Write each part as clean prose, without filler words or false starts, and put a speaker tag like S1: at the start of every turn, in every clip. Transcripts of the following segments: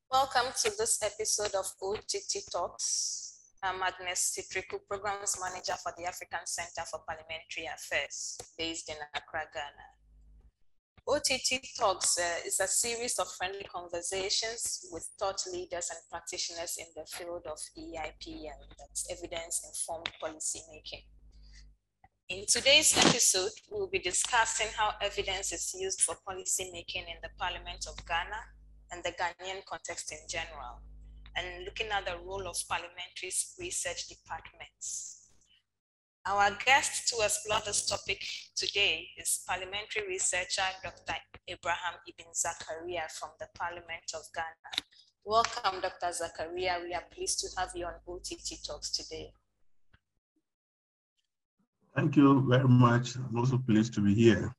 S1: Welcome to this episode of OTT Talks. I'm Agnes Citriku, Programs Manager for the African Center for Parliamentary Affairs, based in Accra, Ghana. OTT Talks is a series of friendly conversations with thought leaders and practitioners in the field of EIP, and that's evidence-informed policymaking. In today's episode, we'll be discussing how evidence is used for policymaking in the Parliament of Ghana and the Ghanaian context in general, and looking at the role of parliamentary research departments. Our guest to explore this topic today is parliamentary researcher Dr. Abraham Ibn Zakaria from the Parliament of Ghana. Welcome, Dr. Zakaria. We are pleased to have you on OTT Talks today.
S2: Thank you very much. I'm also pleased to be here.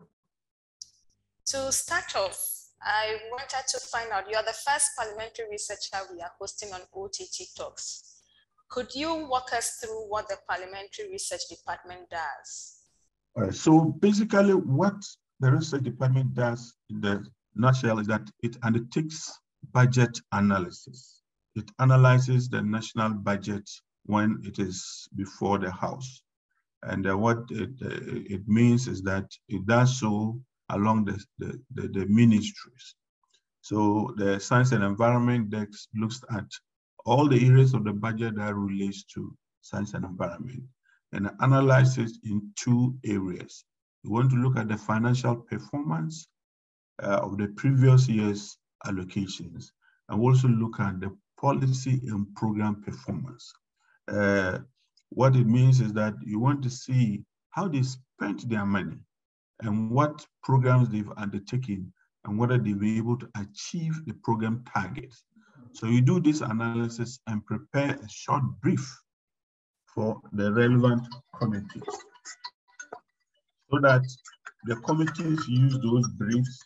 S1: To start off, I wanted to find out, you're the first parliamentary researcher we are hosting on OTT Talks. Could you walk us through what the Parliamentary Research Department does?
S2: All right, so basically what the research department does in the nutshell is that it undertakes budget analysis. It analyzes the national budget when it is before the House. And what it means is that it does so along the ministries. So the Science and Environment Desk looks at all the areas of the budget that relates to science and environment and analyzes in two areas. We want to look at the financial performance of the previous year's allocations, and also look at the policy and program performance. What it means is that you want to see how they spent their money and what programs they've undertaken and whether they've been able to achieve the program targets. So you do this analysis and prepare a short brief for the relevant committees so that the committees use those briefs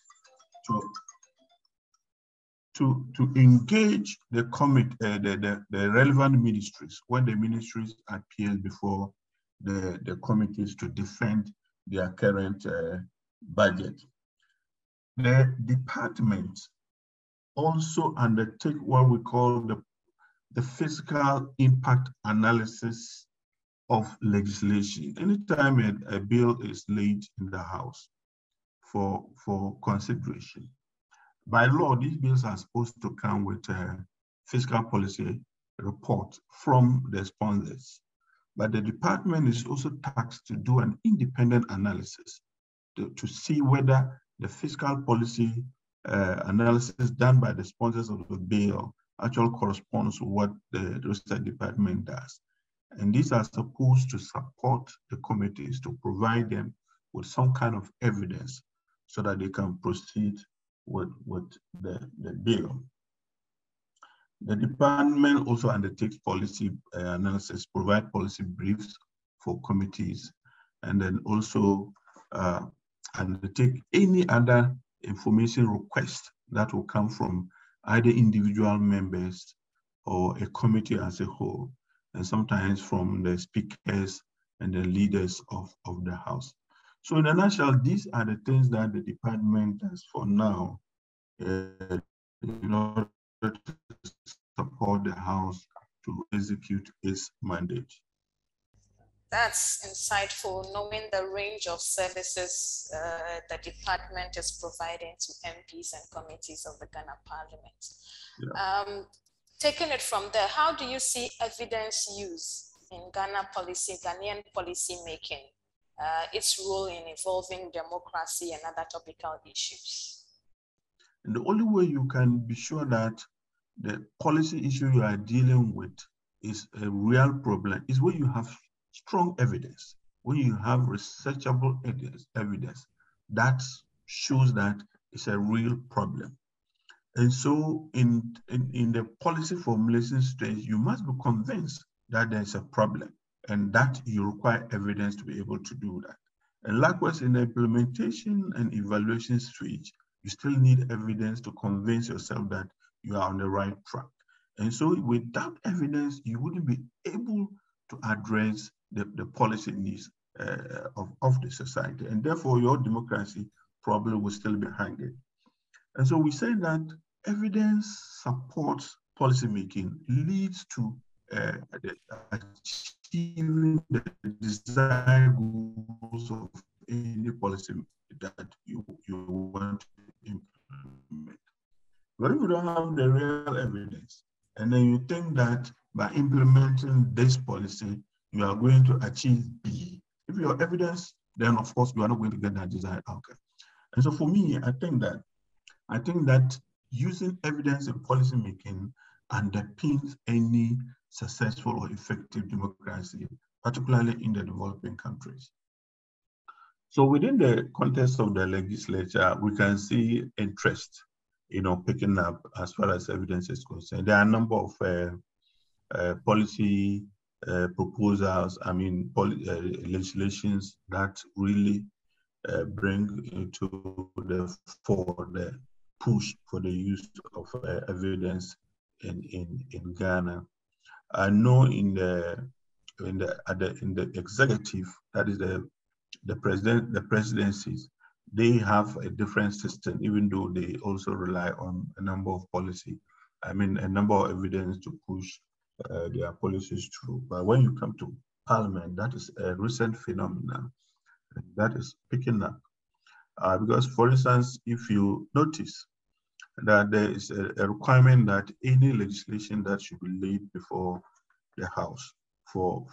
S2: to engage the relevant ministries when the ministries appear before the committees to defend their current budget. The department also undertake what we call the fiscal impact analysis of legislation. Anytime a bill is laid in the House for consideration, by law, these bills are supposed to come with a fiscal policy report from the sponsors. But the department is also tasked to do an independent analysis to see whether the fiscal policy analysis done by the sponsors of the bill actually corresponds to what the research department does. And these are supposed to support the committees to provide them with some kind of evidence so that they can proceed with the bill. The department also undertakes policy analysis, provide policy briefs for committees, and then also undertake any other information request that will come from either individual members or a committee as a whole, and sometimes from the speakers and the leaders of the House. So in a nutshell, these are the things that the department does for now in order to support the House to execute its mandate.
S1: That's insightful, knowing the range of services the department is providing to MPs and committees of the Ghana Parliament. Yeah. Taking it from there, how do you see evidence use in Ghanaian policy making, its role in evolving democracy and other topical issues?
S2: And the only way you can be sure that the policy issue you are dealing with is a real problem is when you have strong evidence, when you have researchable evidence that shows that it's a real problem. And so in the policy formulation stage, you must be convinced that there's a problem and that you require evidence to be able to do that. And likewise, in the implementation and evaluation stage, you still need evidence to convince yourself that you are on the right track. And so without evidence, you wouldn't be able to address the policy needs of the society. And therefore, your democracy probably will still be hanging. And so we say that evidence supports policymaking, leads to achieving the desired goals of any policy that you want to implement. But if you don't have the real evidence, and then you think that by implementing this policy, you are going to achieve B. If you have evidence, then of course you are not going to get that desired outcome. And so for me, I think that using evidence in policymaking underpins any successful or effective democracy, particularly in the developing countries. So within the context of the legislature, we can see interest, picking up as far as evidence is concerned. There are a number of policy proposals, legislations that really bring into the fore the push for the use of evidence in Ghana. I know in the executive, that is the presidencies, they have a different system, even though they also rely on a number of policy, a number of evidence to push their policies through. But when you come to Parliament, that is a recent phenomenon that is picking up. Because, for instance, if you notice that there is a requirement that any legislation that should be laid before the House for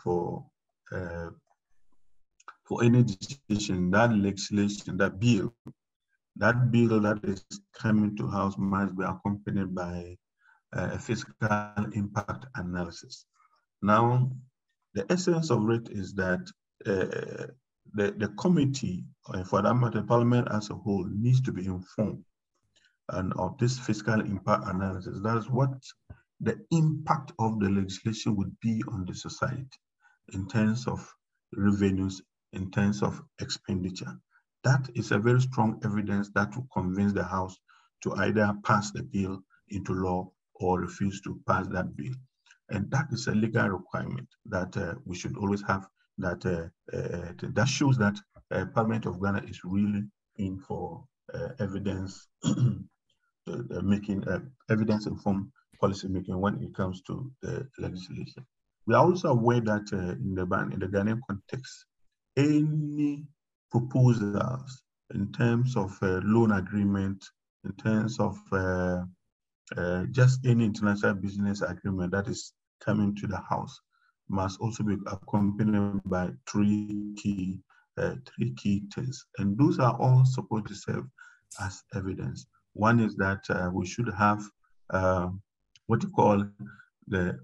S2: any decision, that legislation, that bill that is coming to House must be accompanied by a fiscal impact analysis. Now, the essence of it is that the committee, for that matter, Parliament as a whole, needs to be informed of this fiscal impact analysis. That is what the impact of the legislation would be on the society in terms of revenues, in terms of expenditure. That is a very strong evidence that will convince the House to either pass the bill into law or refuse to pass that bill. And that is a legal requirement that we should always have, that shows that Parliament of Ghana is really in for evidence making, evidence-informed policy making when it comes to the legislation. We are also aware that in the Ghanaian context, any proposals in terms of loan agreement, in terms of just any international business agreement that is coming to the House must also be accompanied by three key things. And those are all supposed to serve as evidence. One is that we should have what you call the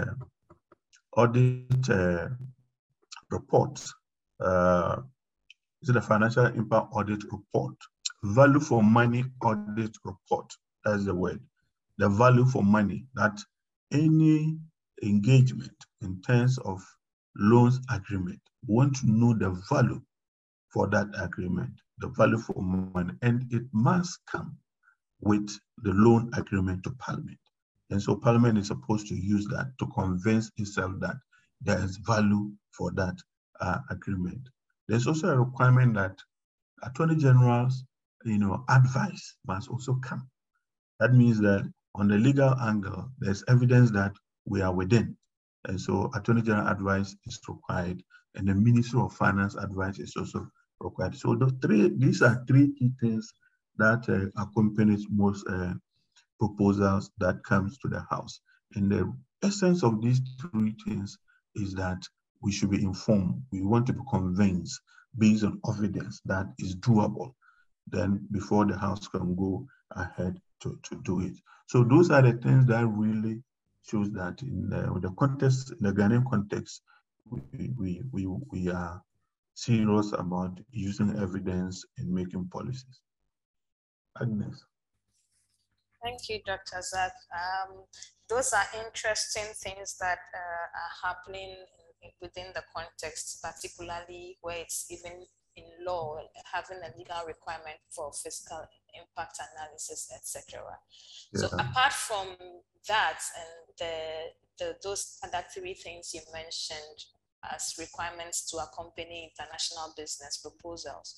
S2: audit report. Is it a financial impact audit report? Value for money audit report. That's the word. The value for money, that any engagement in terms of loans agreement, we want to know the value for that agreement, the value for money, and it must come with the loan agreement to Parliament. And so Parliament is supposed to use that to convince itself that there is value for that agreement. There's also a requirement that Attorney General's advice must also come. That means that on the legal angle, there's evidence that we are within. And so Attorney General advice is required, and the Ministry of Finance advice is also required. So these are three key things that accompanies most proposals that comes to the House. And the essence of these three things is that we should be informed. We want to be convinced based on evidence that is doable, then before the House can go ahead to do it. So those are the things that really shows that in the context, in the Ghanaian context, we are serious about using evidence in making policies. Agnes.
S1: Thank you, Dr. Zak. Those are interesting things that are happening within the context, particularly where it's even in law, having a legal requirement for fiscal impact analysis, etc. So apart from that and those other three things you mentioned as requirements to accompany international business proposals,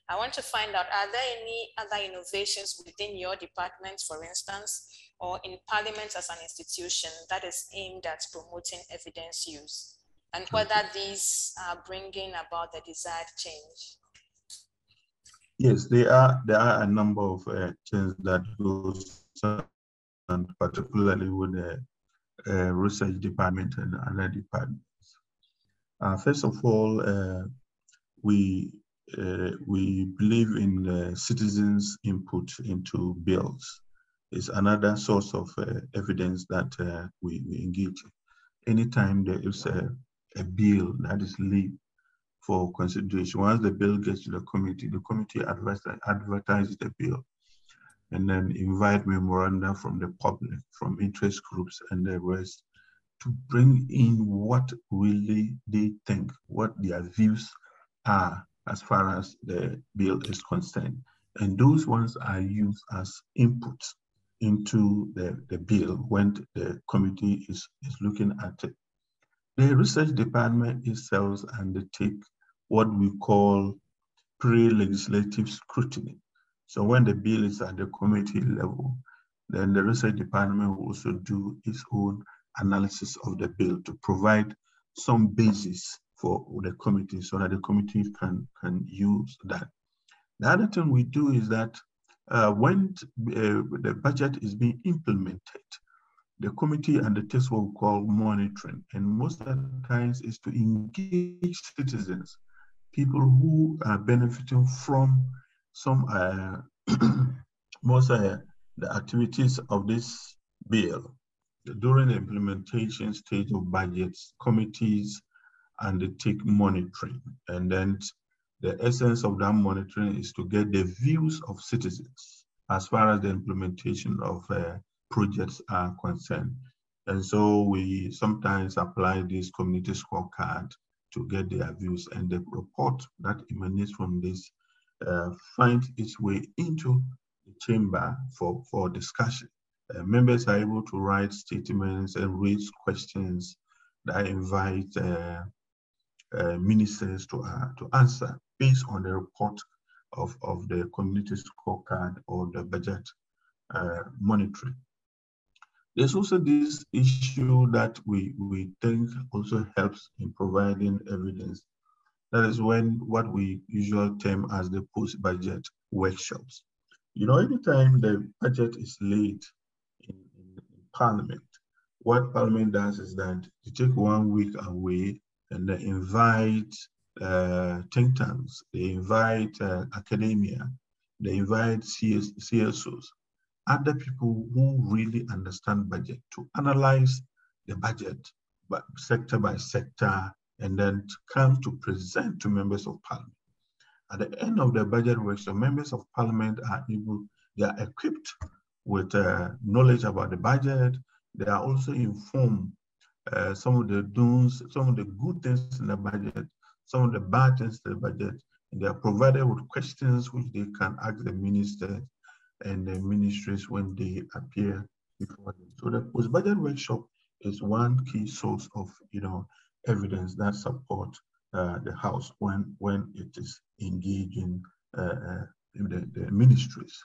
S1: I want to find out, are there any other innovations within your department, for instance, or in Parliament as an institution that is aimed at promoting evidence use, and whether these are bringing about the desired change?
S2: Yes, there are a number of changes that goes on, particularly with the research department and other departments. First of all, we believe in citizens' input into bills. It's another source of evidence that we engage in. Anytime there is a bill that is laid for consideration, once the bill gets to the committee advertises the bill and then invite memoranda from the public, from interest groups and the rest, to bring in what really they think, what their views are as far as the bill is concerned. And those ones are used as input into the bill when the committee is looking at it. The research department itself undertake what we call pre-legislative scrutiny. So when the bill is at the committee level, then the research department will also do its own analysis of the bill to provide some basis for the committee so that the committee can use that. The other thing we do is that when the budget is being implemented, the committee undertakes what we call monitoring, and most of the times is to engage citizens, people who are benefiting from some the activities of this bill. During the implementation stage of budgets, committees undertake monitoring, and then the essence of that monitoring is to get the views of citizens as far as the implementation of projects are concerned. And so we sometimes apply this community scorecard to get their views, and the report that emanates from this finds its way into the chamber for discussion. Members are able to write statements and raise questions that invite ministers to answer based on the report of the community scorecard or the budget monitoring. There's also this issue that we think also helps in providing evidence. That is when what we usually term as the post-budget workshops. You know, anytime the budget is laid in Parliament, what Parliament does is that you take 1 week away and they invite think tanks, they invite academia, they invite CSOs, other people who really understand budget to analyze the budget sector by sector and then come to present to members of Parliament. At the end of the budget workshop, members of Parliament they are equipped with knowledge about the budget. They are also informed some of the do's, some of the good things in the budget, some of the bad things in the budget. And they are provided with questions which they can ask the ministers and the ministries when they appear before them. So the post-budget workshop is one key source of evidence that support the House when it is engaging the ministries.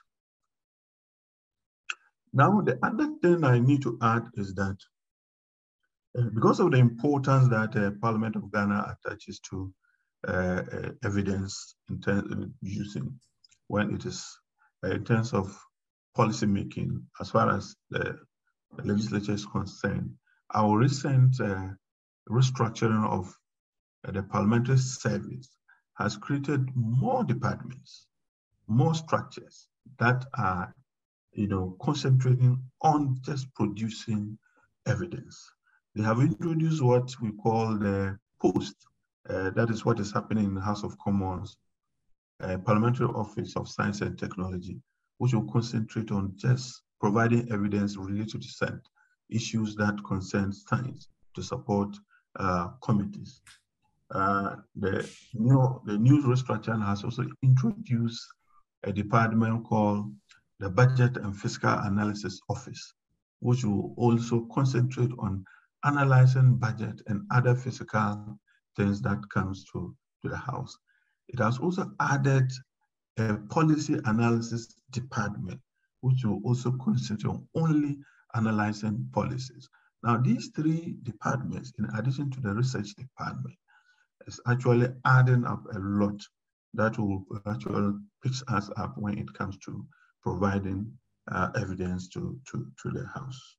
S2: Now, the other thing I need to add is that because of the importance that Parliament of Ghana attaches to evidence in terms of using when it is in terms of policy making, as far as the legislature is concerned, our recent restructuring of the parliamentary service has created more departments, more structures that are, concentrating on just producing evidence. They have introduced what we call the post. That is what is happening in the House of Commons, Parliamentary Office of Science and Technology, which will concentrate on just providing evidence related to certain issues that concern science to support committees. The new restructuring has also introduced a department called the Budget and Fiscal Analysis Office, which will also concentrate on analyzing budget and other fiscal things that comes to the House. It has also added a policy analysis department, which will also concentrate on only analyzing policies. Now, these three departments, in addition to the research department, is actually adding up a lot that will actually pick us up when it comes to providing evidence to the House.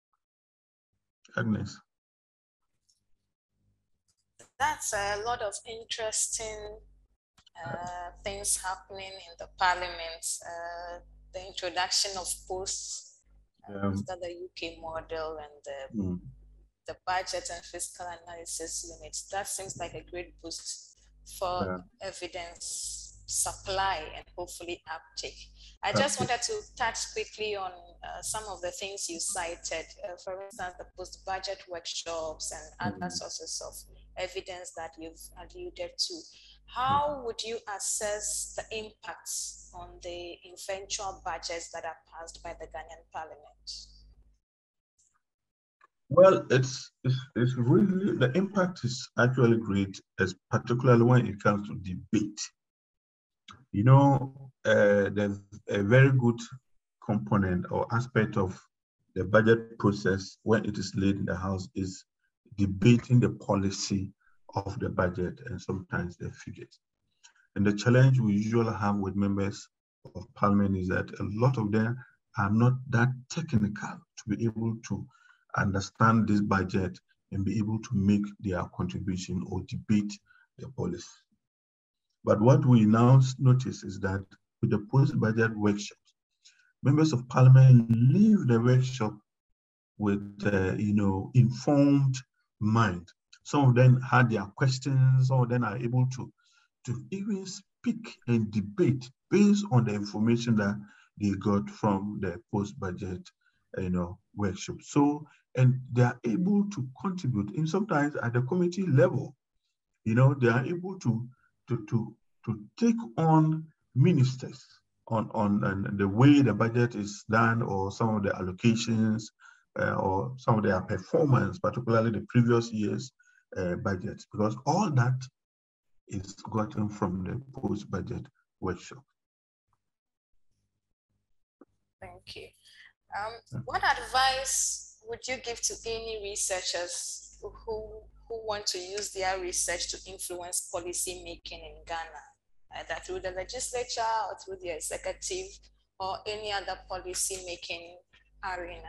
S2: Agnes.
S1: That's a lot of interesting things happening in the Parliament. The introduction of posts after the UK model and the budget and fiscal analysis units. That seems like a great boost for evidence supply and hopefully uptake. I just wanted to touch quickly on some of the things you cited. For instance, the post-budget workshops and other sources of evidence that you've alluded to. How would you assess the impacts on the eventual budgets that are passed by the Ghanaian Parliament?
S2: Well, it's really, the impact is actually great, as particularly when it comes to debate. You know, there's a very good component or aspect of the budget process when it is laid in the House is debating the policy of the budget and sometimes the figures. And the challenge we usually have with members of Parliament is that a lot of them are not that technical to be able to understand this budget and be able to make their contribution or debate the policy. But what we now notice is that with the post-budget workshops, members of Parliament leave the workshop with informed mind. Some of them had their questions, some of them are able to even speak and debate based on the information that they got from the post-budget workshop. So, and they are able to contribute, and sometimes at the committee level, they are able to take on ministers on the way the budget is done, or some of the allocations, or some of their performance, particularly the previous year's budget, because all that is gotten from the post-budget workshop.
S1: Thank you. What advice would you give to any researchers who want to use their research to influence policy making in Ghana, either through the legislature or through the executive or any other policy making arena?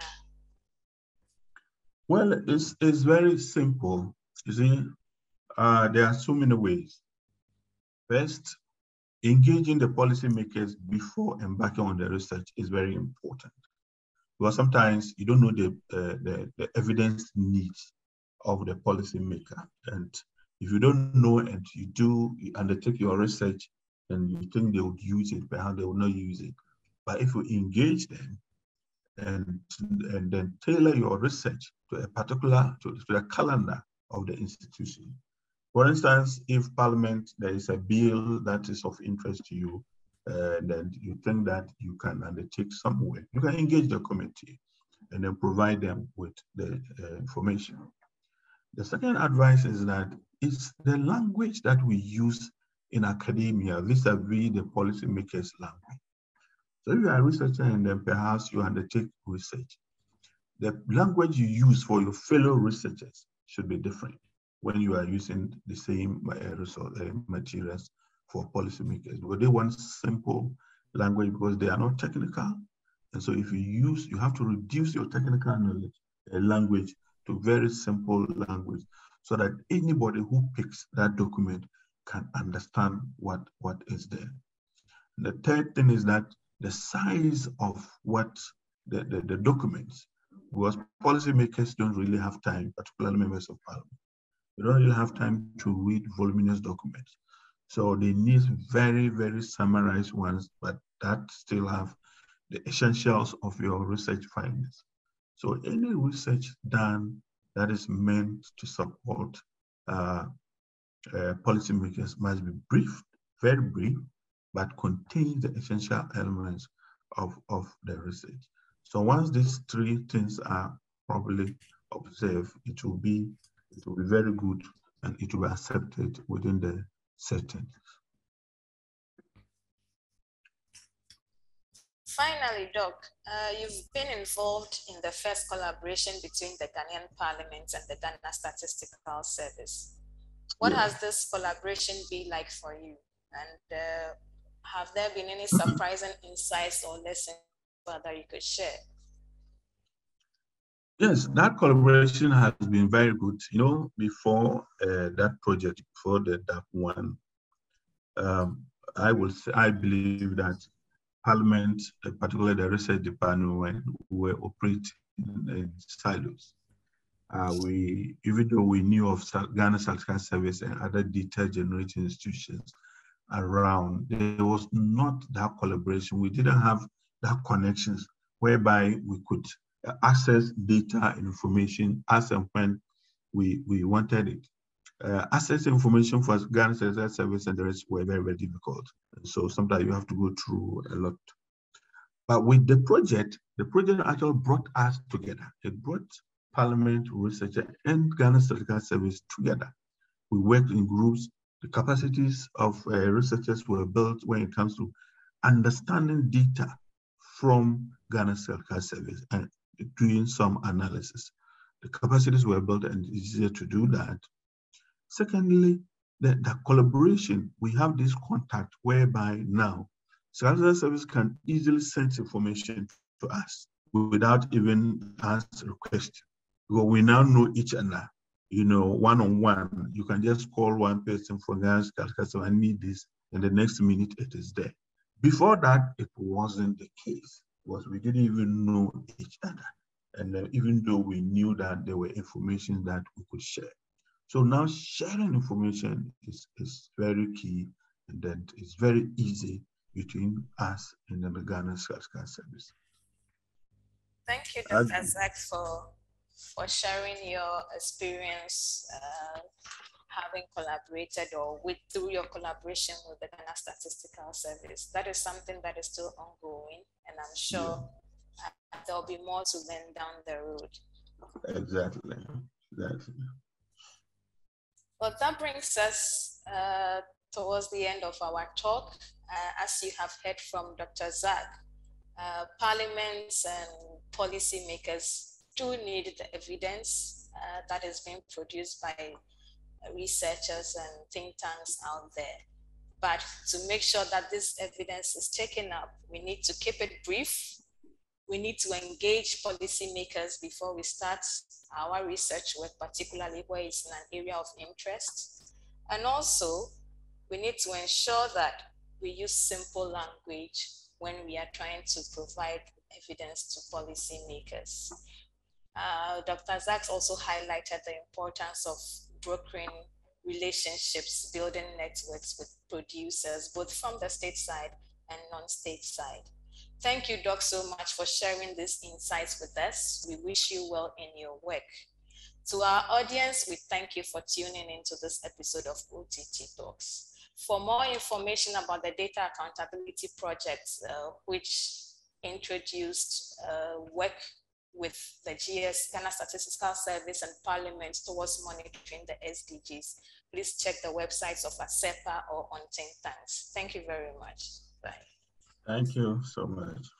S2: Well, it's very simple. You see, there are so many ways. First, engaging the policymakers before embarking on the research is very important. Because sometimes you don't know the evidence needs of the policymaker. And if you don't know and you undertake your research and you think they would use it, perhaps they will not use it. But if you engage them and then tailor your research to a particular, to the calendar of the institution. For instance, if Parliament, there is a bill that is of interest to you, then you think that you can undertake some work, you can engage the committee and then provide them with the information. The second advice is that it's the language that we use in academia vis-a-vis the policymakers' language. So if you are a researcher and then perhaps you undertake research, the language you use for your fellow researchers should be different when you are using the same materials for policymakers, because they want simple language because they are not technical. And so if you have to reduce your technical knowledge, language to very simple language so that anybody who picks that document can understand what is there. The third thing is that the size of what the documents, because policymakers don't really have time, particularly members of Parliament. They don't really have time to read voluminous documents. So they need very, very summarized ones, but that still have the essentials of your research findings. So any research done that is meant to support policymakers must be brief, very brief, but contain the essential elements of the research. So once these three things are properly observed, it will be very good and it will be accepted within the settings.
S1: finally, Doc, you've been involved in the first collaboration between the Ghanaian Parliament and the Ghana Statistical Service. What has this collaboration been like for you? And have there been any surprising insights or lessons that you could share?
S2: Yes, that collaboration has been very good. You know, before that project, before the DAP one, I believe that Parliament, particularly the research department, were operating in silos. Even though we knew of Ghana Statistical Service and other data generating institutions around, there was not that collaboration. We didn't have that connections whereby we could access data and information as and when we wanted it. Access information for Ghana Statistical Service and the rest were very, very difficult. So sometimes you have to go through a lot. But with the project actually brought us together. It brought Parliament, researcher, and Ghana Statistical Service together. We worked in groups. The capacities of researchers were built when it comes to understanding data from Ghana Statistical Service and doing some analysis. The capacities were built and it's easier to do that. Secondly, the collaboration, we have this contact whereby now Statistical Service can easily send information to us without even us requesting. Because we now know each other, you know, one-on-one. You can just call one person from Ghana Statistical Service, I need this, and the next minute it is there. Before that, it wasn't the case, because we didn't even know each other. And even though we knew that there were information that we could share. So now sharing information is very key, and then it's very easy between us and the Ghana Statistical Service.
S1: Thank you, Dr. Zach, for sharing your experience having collaborated or through your collaboration with the Ghana Statistical Service. That is something that is still ongoing, and I'm sure there'll be more to learn down the road.
S2: Exactly.
S1: Well, that brings us towards the end of our talk. As you have heard from Dr. Zach, parliaments and policymakers do need the evidence that is being produced by researchers and think tanks out there. But to make sure that this evidence is taken up, we need to keep it brief. We need to engage policymakers before we start our research work, particularly where it's in an area of interest. And also, we need to ensure that we use simple language when we are trying to provide evidence to policymakers. Dr. Zach also highlighted the importance of brokering relationships, building networks with producers, both from the state side and non-state side. Thank you, Doc, so much for sharing these insights with us. We wish you well in your work. To our audience, we thank you for tuning into this episode of OTT Talks. For more information about the Data Accountability Project, which introduced work with the Ghana Statistical Service and Parliament towards monitoring the SDGs, please check the websites of ASEPA or on think tanks. Thank you very much. Bye.
S2: Thank you so much.